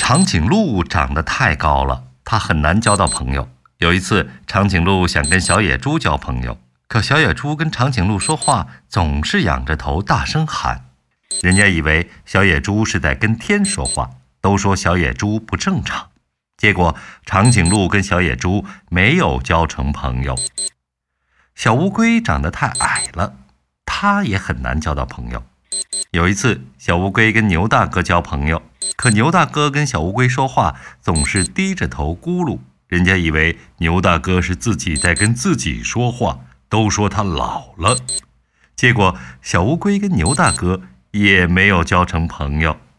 长颈鹿长得太高了，它很难交到朋友。有一次，长颈鹿想跟小野猪交朋友，可小野猪跟长颈鹿说话总是仰着头大声喊，人家以为小野猪是在跟天说话，都说小野猪不正常。结果长颈鹿跟小野猪没有交成朋友。小乌龟长得太矮了，它也很难交到朋友。有一次，小乌龟跟牛大哥交朋友，可牛大哥跟小乌龟说话总是低着头咕噜，人家以为牛大哥是自己在跟自己说话，都说他老了。结果小乌龟跟牛大哥也没有交成朋友。